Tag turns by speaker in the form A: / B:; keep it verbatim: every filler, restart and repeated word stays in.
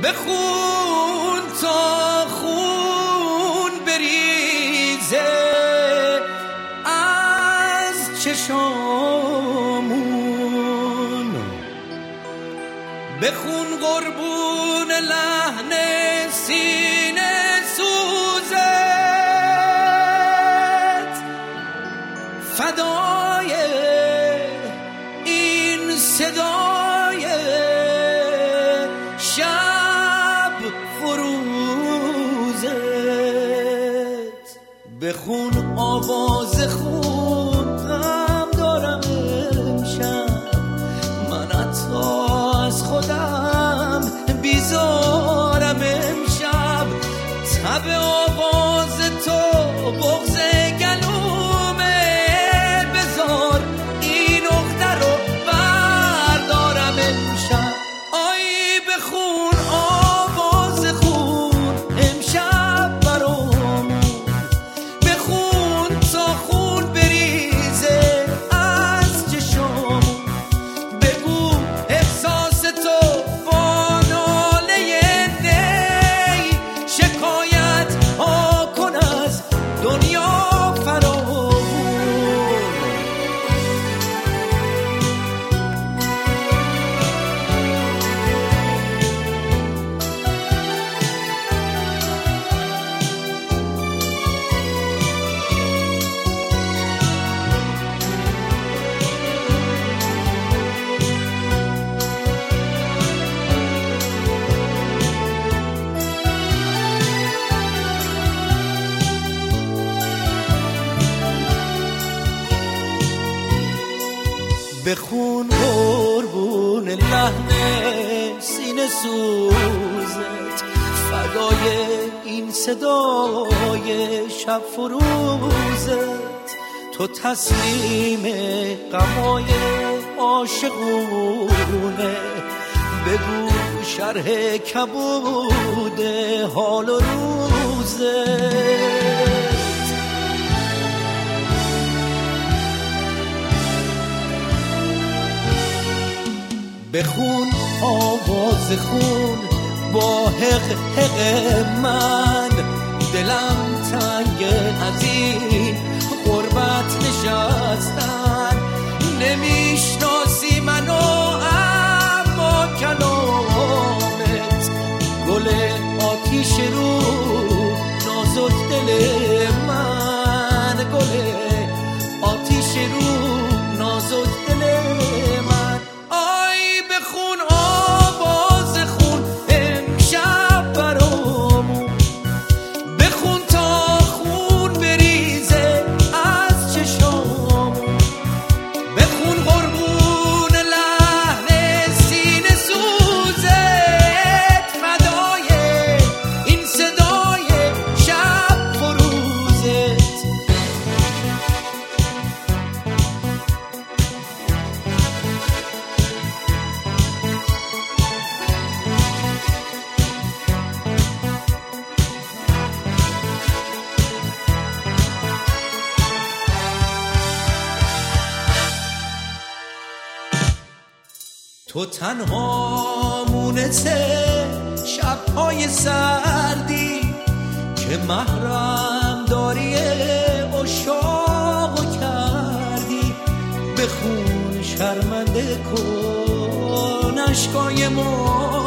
A: بخون تا خون بریزه از چشامون، بخون قربون لحن سینه سوزت، فدای این صدای شب فروزت، بخون آواز خونم دارم امشب، من حتی از خودم بیزارم امشب، تب آواز تو بغض گلومه، بذار این عقده رو بردارم امشب. آی بخون آواز خون امشب برامون، بخون تا خون بریزه از چشامون، بگو احساس تو با ناله نی، شکایت ها کن از دنیا فراوون. بخون قربون لحن سینه سوزت، فدای این صدای شب فروزت، تو تسلیم غمای عاشقونه، بگو شرح کبود حال و روزت. بخون آواز خون با حق حق من، دلم تنگ از این غربت نشستن، نمیشناسی منو اما کلامت گل آتیش رو نازک دل من، گل آتیش رو نازک دل من. بخون آواز خون امشب برامون، بخون تا خون بریزه از چشامون، بخون قربون لحن سینه سوزت، فدای این صدای شب فروزت. تو تنها مونته شب‌های سردی که محرم داری عشاقو کردی، بخون شرمنده کن اشکای ما